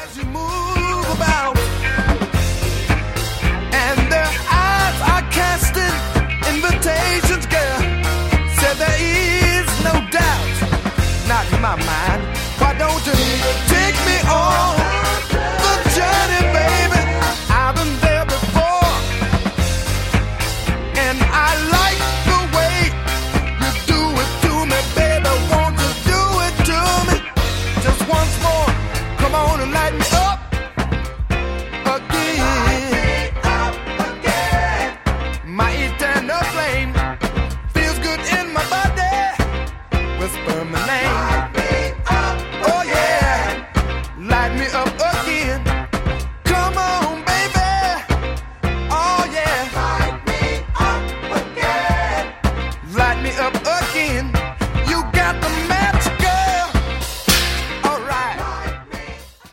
You move about, and their eyes are casting invitations, girl. Said there is no doubt, not in my mind. Why don't you take me on the journey, baby? I've been there before, and I like the way you do it to me, baby. Won't you do it to me just once more? Come on and light me up again. Light me up again. My eternal flame feels good in my body. Whisper my name. Light me up. Oh yeah. Light me up.